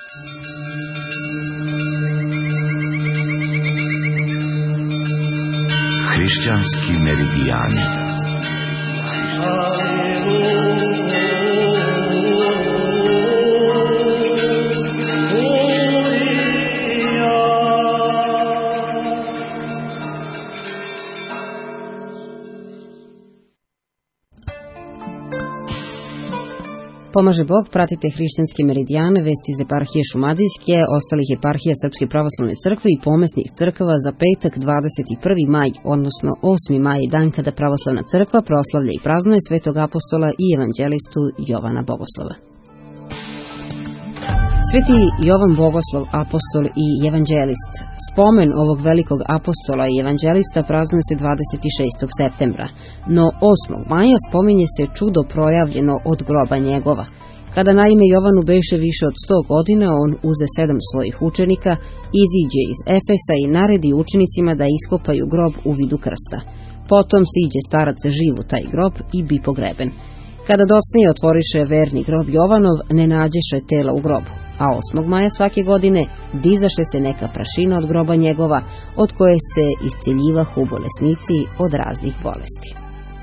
Hrišćanski meridijani. Pomaže Bog, pratite hrišćanski meridijan, vesti iz eparhije Šumadijske, ostalih eparhija Srpske pravoslavne crkve i pomesnih crkava za petak 21. maj, odnosno 8. maj, dan kada pravoslavna crkva proslavlja i praznuje svetog apostola i evanđelistu Jovana Bogoslova. Sveti Jovan Bogoslov, apostol i evanđelist. Spomen ovog velikog apostola i evanđelista praznuje se 26. septembra, no 8. maja spominje se čudo projavljeno od groba njegova. Kada naime Jovanu beše više od 100 godina, on uze 7 svojih učenika, iziđe iz Efesa i naredi učenicima da iskopaju grob u vidu krsta. Potom siđe starac živ u taj grob i bi pogreben. Kada docnije otvoriše verni grob Jovanov, ne nađeše tela u grobu. A 8. maja svake godine dizaše se neka prašina od groba njegova, od koje se isceljivahu bolesnici od raznih bolesti.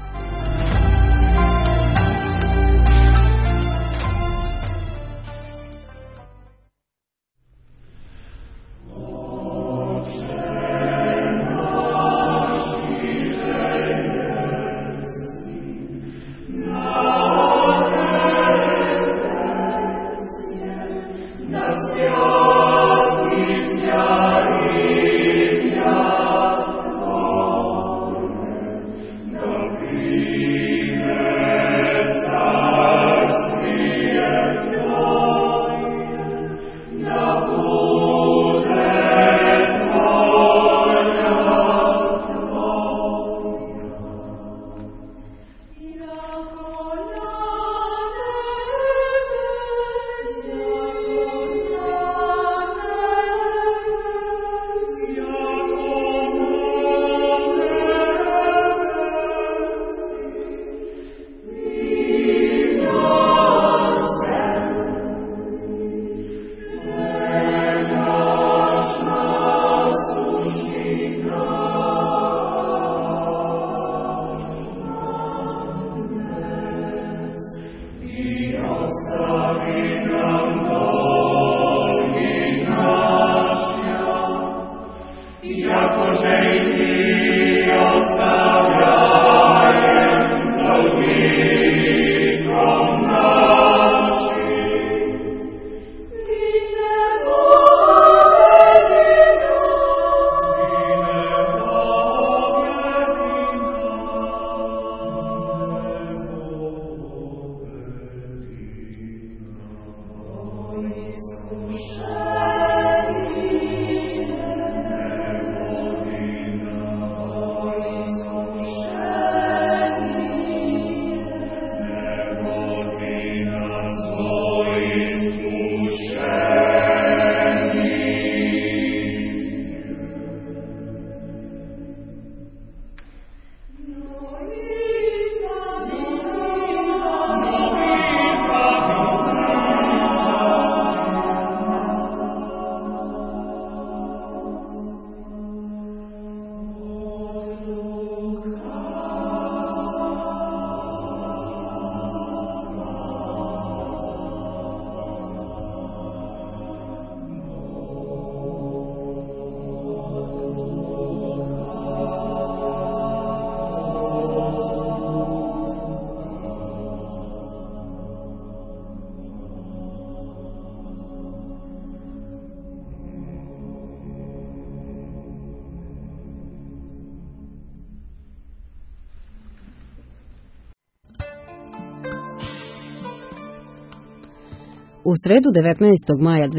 U sredu 19. maja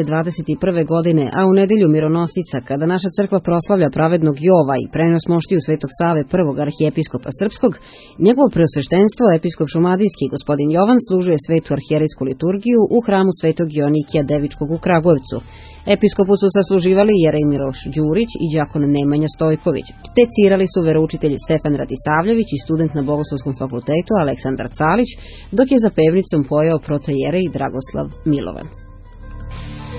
2021. godine, a u nedelju Mironosica, kada naša crkva proslavlja pravednog Jova i prenos moštiju Svetog Save prvog arhijepiskopa srpskog, njegovo preosveštenstvo, episkop šumadijski gospodin Jovan, služuje svetu arhijerejsku liturgiju u hramu Svetog Jonikija Devičkog u Kragujevcu. Episkopu su sasluživali jerej Miloš Đurić i đakon Nemanja Stojković. Tecirali su veroučitelji Stefan Radisavljević i student na Bogoslovskom fakultetu Aleksandar Calić, dok je za pevnicom pojao protojerej Dragoslav Milovan.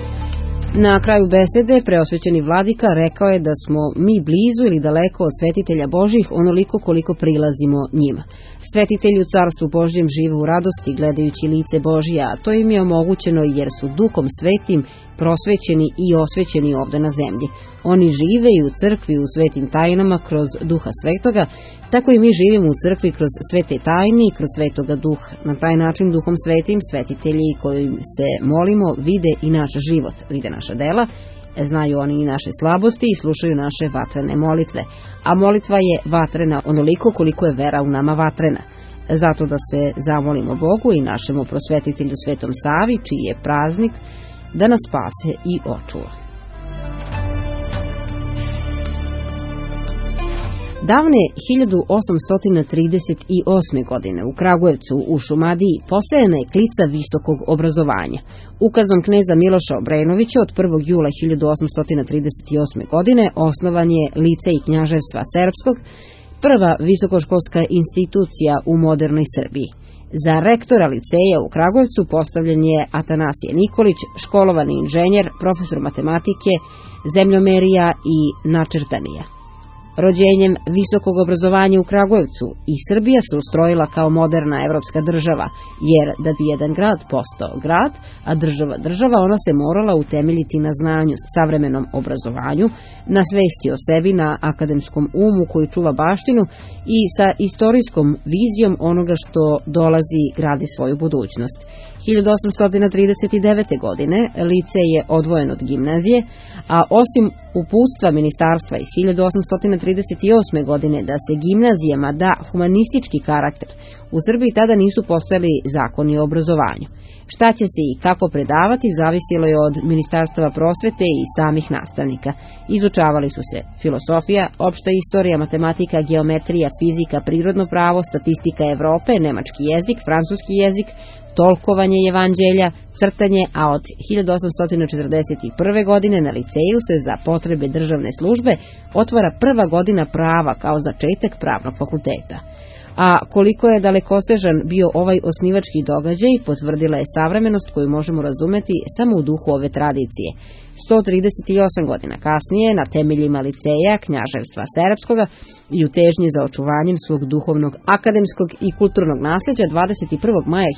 Na kraju besede preosvećeni vladika rekao je da smo mi blizu ili daleko od svetitelja Božjih onoliko koliko prilazimo njima. Svetitelji u carstvu Božjem žive u radosti gledajući lice Božje, a to im je omogućeno jer su Duhom Svetim prosvećeni i osvećeni ovde na zemlji. Oni žive i u crkvi u svetim tajnama kroz Duha Svetoga, tako i mi živimo u crkvi kroz svete tajne i kroz Svetoga Duha. Na taj način Duhom Svetim svetitelji kojim se molimo vide i naš život, vide naša dela, znaju oni i naše slabosti i slušaju naše vatrene molitve. A molitva je vatrena onoliko koliko je vera u nama vatrena. Zato da se zamolimo Bogu i našemu prosvetitelju Svetom Savi, čiji je praznik, da nas spase i očuva. Davne 1838. godine u Kragujevcu u Šumadiji posejana je klica visokog obrazovanja. Ukazom kneza Miloša Obrenovića od 1. jula 1838. godine osnovan je Licej knjaževstva Serbskog, prva visokoškolska institucija u modernoj Srbiji. Za rektora liceja u Kragujevcu postavljen je Atanasije Nikolić, školovani inženjer, profesor matematike, zemljomerija i načrtanija. Rođenjem visokog obrazovanja u Kragujevcu i Srbija se ustrojila kao moderna evropska država, jer da bi jedan grad postao grad, a država, ona se morala utemeljiti na znanju, savremenom obrazovanju, na svesti o sebi, na akademskom umu koji čuva baštinu i sa istorijskom vizijom onoga što dolazi gradi svoju budućnost. 1839. godine licej je odvojen od gimnazije, a osim uputstva ministarstva iz 1838. godine da se gimnazijama da humanistički karakter, u Srbiji tada nisu postojali zakoni o obrazovanju. Šta će se i kako predavati zavisilo je od Ministarstva prosvete i samih nastavnika. Izučavali su se filosofija, opšta istorija, matematika, geometrija, fizika, prirodno pravo, statistika Evrope, nemački jezik, francuski jezik, tolkovanje evanđelja, crtanje, a od 1841. godine na liceju se za potrebe državne službe otvara prva godina prava kao začetak pravnog fakulteta. A koliko je dalekosežan bio ovaj osnivački događaj, potvrdila je savremenost koju možemo razumeti samo u duhu ove tradicije. 138 godina kasnije, na temeljima liceja knjaževstva Serbskoga i u težnji za očuvanjem svog duhovnog, akademskog i kulturnog nasleđa, 21. maja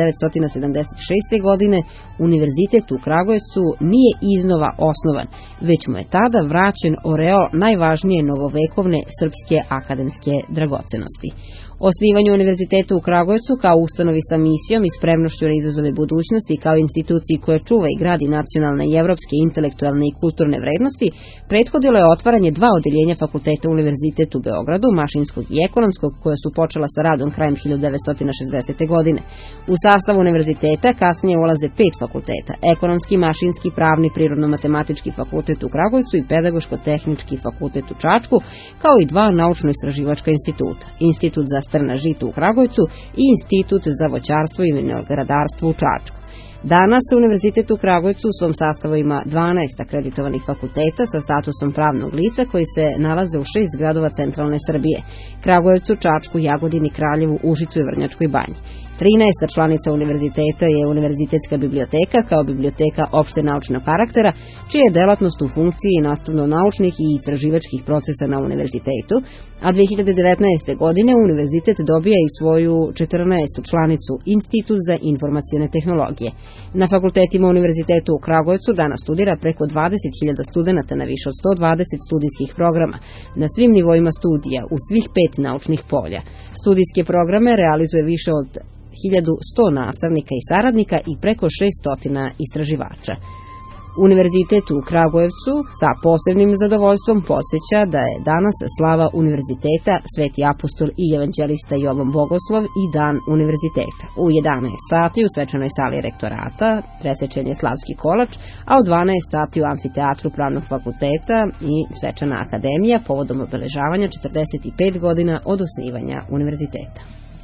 1976. godine Univerzitet u Kragujevcu nije iznova osnovan, već mu je tada vraćen oreol najvažnije novovekovne srpske akademske dragocenosti. Osnivanje Univerziteta u Kragujevcu kao ustanovi sa misijom i spremnošću na izazove budućnosti kao instituciji koja čuva i gradi nacionalne i evropske intelektualne i kulturne vrednosti, prethodilo je otvaranje dva odeljenja fakulteta Univerzitetu u Beogradu, mašinskog i ekonomskog, koja su počela sa radom krajem 1960. godine. U sastavu univerziteta kasnije ulaze 5 fakulteta: ekonomski, mašinski, pravni, prirodno-matematički fakultet u Kragujevcu i pedagoško-tehnički fakultet u Čačku, kao i dva naučno-istraživačka instituta: Institut za strna žita u Kragujevcu i Institut za voćarstvo i vinogradarstvo u Čačku. Danas Univerzitet u Kragujevcu u svom sastavu ima 12 akreditovanih fakulteta sa statusom pravnog lica koji se nalaze u 6 gradova centralne Srbije: Kragujevcu, Čačku, Jagodini, Kraljevu, Užicu i Vrnjačkoj Banji. 13. članica univerziteta je Univerzitetska biblioteka kao biblioteka opšte naučnog karaktera, čija je delatnost u funkciji nastavno-naučnih i istraživačkih procesa na univerzitetu, a 2019. godine univerzitet dobija i svoju 14. članicu Institut za informacione tehnologije. Na fakultetima Univerzitetu u Kragujevcu danas studira preko 20.000 studenta na više od 120 studijskih programa, na svim nivoima studija, u svih 5 naučnih polja. Studijske programe realizuje više od 1100 nastavnika i saradnika i preko 600 istraživača. Univerzitet u Kragujevcu sa posebnim zadovoljstvom podsjeća da je danas slava univerziteta Sveti apostol i evanđelista Jovan Bogoslov i dan univerziteta. U 11 sati u svečanoj sali rektorata presečen je slavski kolač, a u 12 sati u amfiteatru Pravnog fakulteta i svečana akademija povodom obeležavanja 45 godina od osnivanja univerziteta.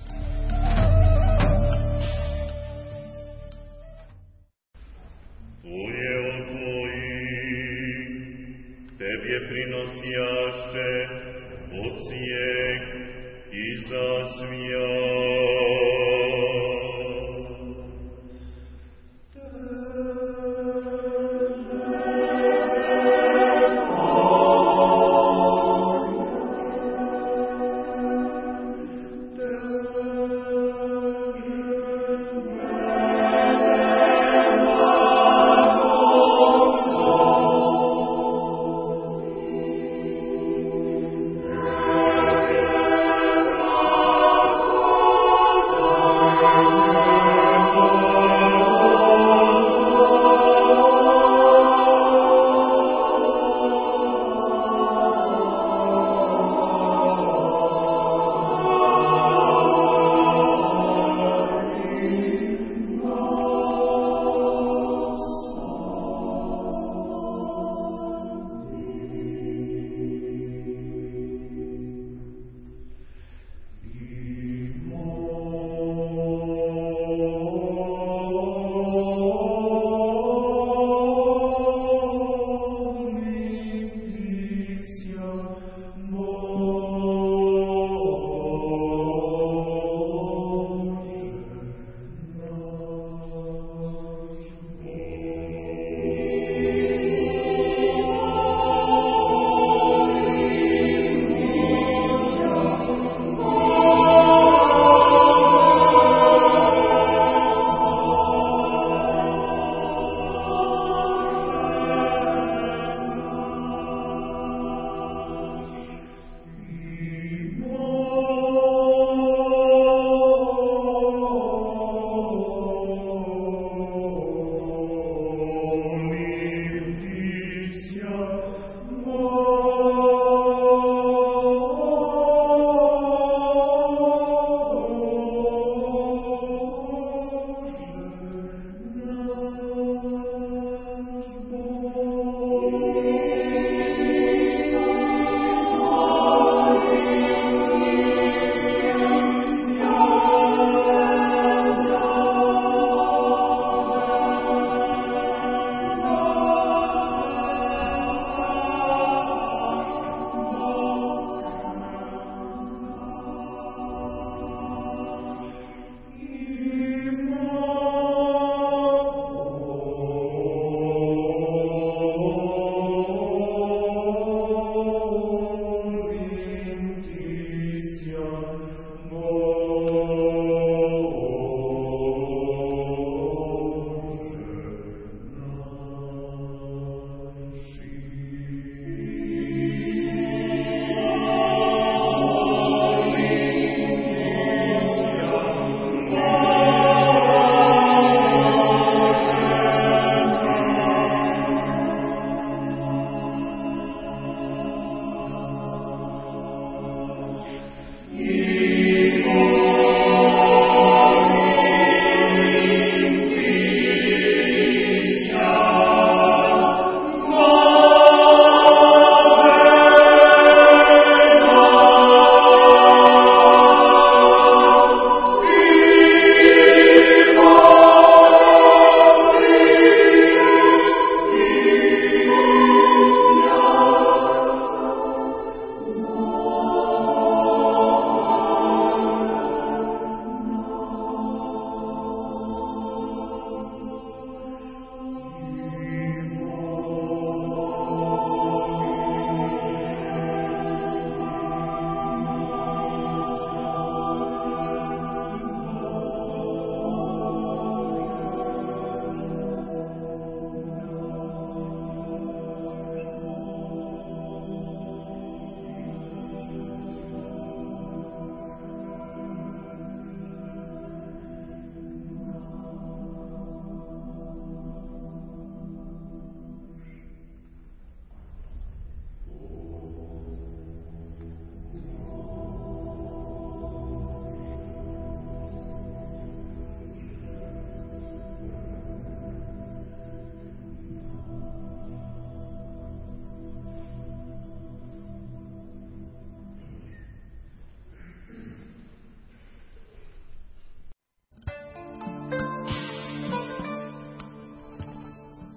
Приносяще от снег и засмея.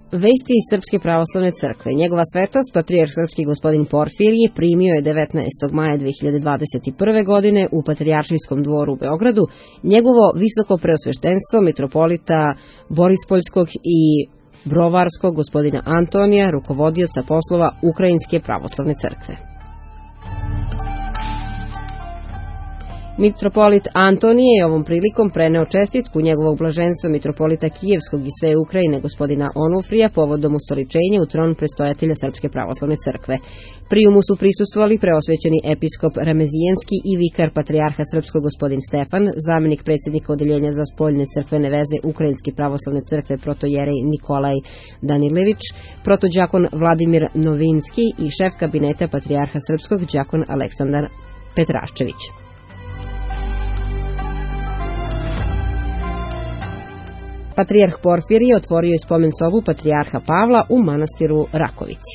Vesti iz Srpske pravoslavne crkve. Njegova svetost, patrijarh srpski gospodin Porfirije, primio je 19. maja 2021. godine u Patrijaršijskom dvoru u Beogradu njegovo visoko preosveštenstvo mitropolita Borispoljskog i Brovarskog gospodina Antonija, rukovodioca poslova Ukrajinske pravoslavne crkve. Mitropolit Antonije je ovom prilikom preneo čestitku njegovog blaženstva mitropolita Kijevskog i sve Ukrajine gospodina Onufrija povodom ustoličenja u tron prestojatelja Srpske pravoslavne crkve. Prijumu su prisustvovali preosvećeni episkop Remezijenski i vikar patrijarha srpskog gospodin Stefan, zamenik predsjednika odeljenja za spoljne crkvene veze Ukrajinske pravoslavne crkve protojerej Nikolaj Danilević, protođakon Vladimir Novinski i šef kabineta patrijarha srpskog đakon Aleksandar Petraščević. Patrijarh Porfirije otvorio je spomen sobu patrijarha Pavla u manastiru Rakovici.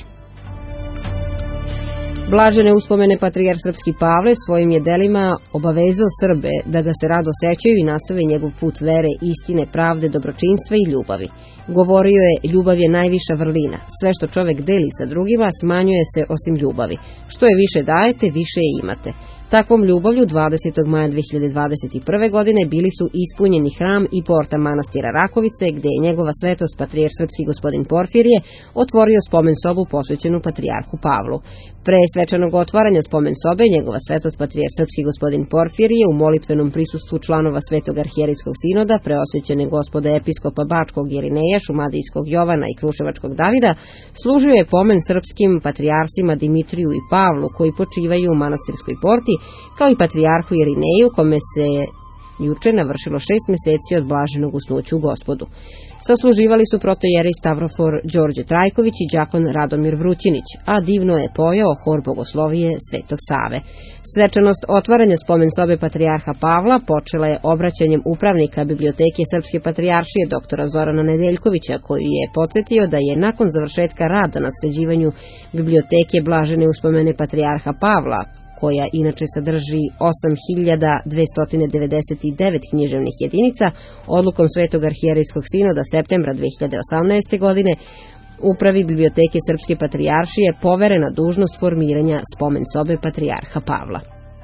Blažene uspomene patrijarh srpski Pavle svojim je delima obavezao Srbe da ga se rado sećaju i nastave njegov put vere, istine, pravde, dobročinstva i ljubavi. Govorio je, ljubav je najviša vrlina. Sve što čovek deli sa drugima smanjuje se osim ljubavi. Što je više dajete, više je imate. Takvom ljubavlju 20. maja 2021. godine bili su ispunjeni hram i porta manastira Rakovice, gde je njegova svetost patrijarh srpski gospodin Porfirije otvorio spomen sobu posvećenu patrijarhu Pavlu. Pre svečanog otvaranja spomen sobe, njegova svetost patrijarh srpski gospodin Porfirije u molitvenom prisustvu članova Svetog arhijerijskog sinoda, preosvećene gospode episkopa Bačkog Jerineja, Šumadijskog Jovana i Kruševačkog Davida, služio je pomen srpskim patrijarsima Dimitriju i Pavlu, koji počivaju u manastirskoj porti, kao i patrijarhu Jerineju, kome se juče navršilo 6 meseci od blaženog usnuća u Gospodu. Sasluživali su protojerej Stavrofor Đorđe Trajković i đakon Radomir Vrutjinić, a divno je pojao hor bogoslovije Svetog Save. Svečanost otvaranja spomen sobe patrijarha Pavla počela je obraćanjem upravnika biblioteke Srpske patrijaršije doktora Zorana Nedeljkovića, koji je podsjetio da je nakon završetka rada na sređivanju biblioteke blažene uspomene patrijarha Pavla, koja inače sadrži 8299 književnih jedinica, odlukom Svetog arhijerejskog sinoda septembra 2018. godine, upravi biblioteke Srpske patrijaršije poverena dužnost formiranja spomen sobe patrijarha Pavla.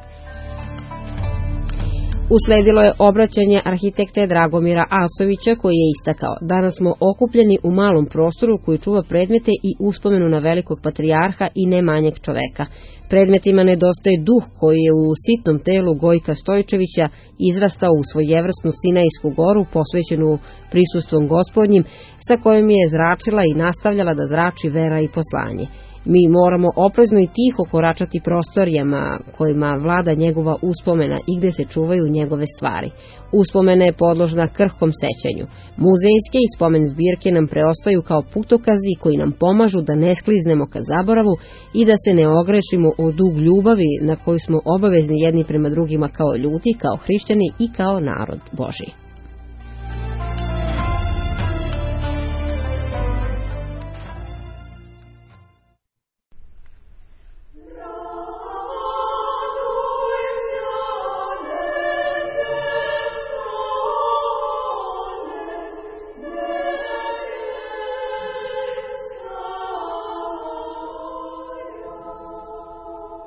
Usledilo je obraćanje arhitekte Dragomira Asovića, koji je istakao: danas smo okupljeni u malom prostoru koji čuva predmete i uspomenu na velikog patrijarha i ne manjeg čoveka. Predmetima nedostaje duh koji je u sitnom telu Gojka Stojčevića izrastao u svojevrsnu Sinajsku goru posvećenu prisustvom Gospodnjim, sa kojom je zračila i nastavljala da zrači vera i poslanje. Mi moramo oprezno i tiho koračati prostorijama kojima vlada njegova uspomena i gde se čuvaju njegove stvari. Uspomena je podložna krhkom sećanju. Muzejske i spomen zbirke nam preostaju kao putokazi koji nam pomažu da ne skliznemo ka zaboravu i da se ne ogrešimo o dug ljubavi na koju smo obavezni jedni prema drugima kao ljudi, kao hrišćani i kao narod Božji.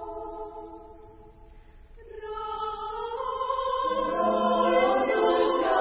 Oh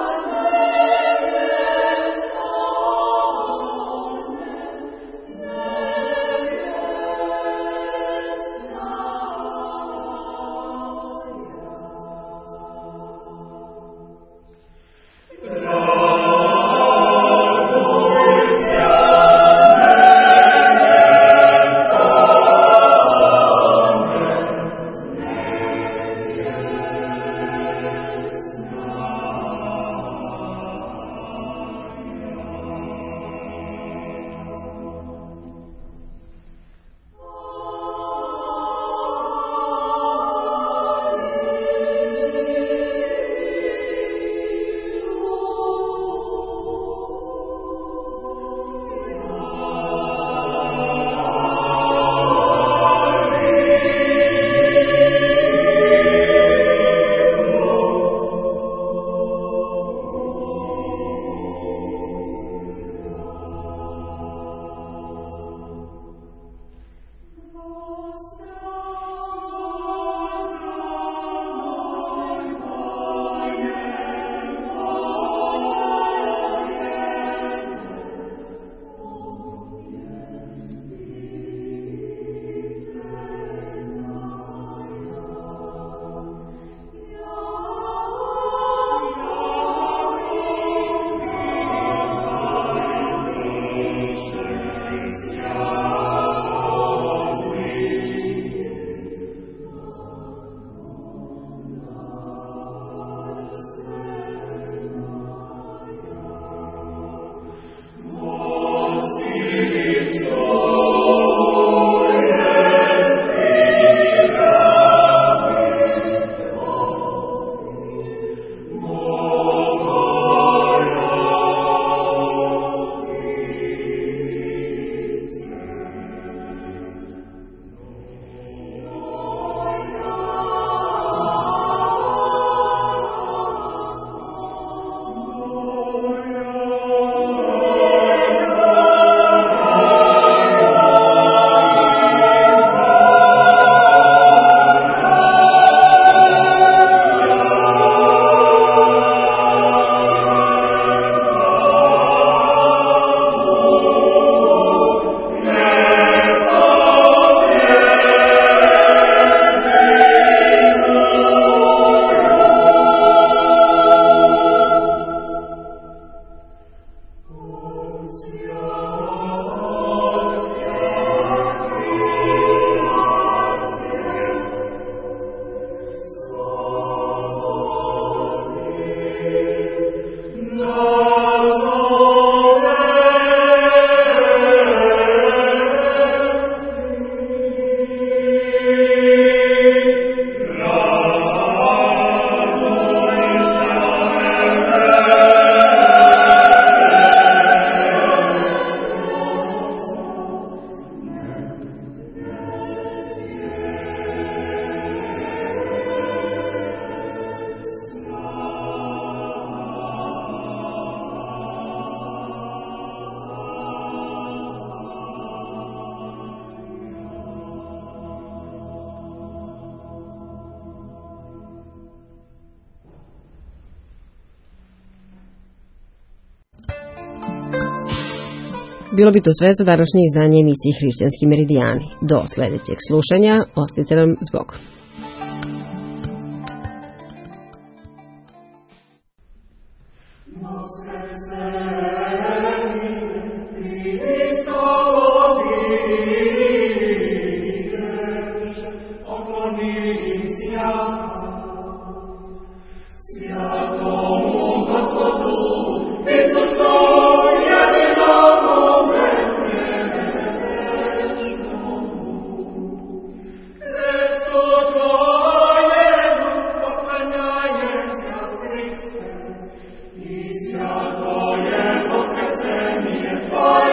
Bilo bi to sve za današnje izdanje emisije Hrišćanski meridijani. Do sledećeg slušanja, ostajte nam s Bogom. Twoje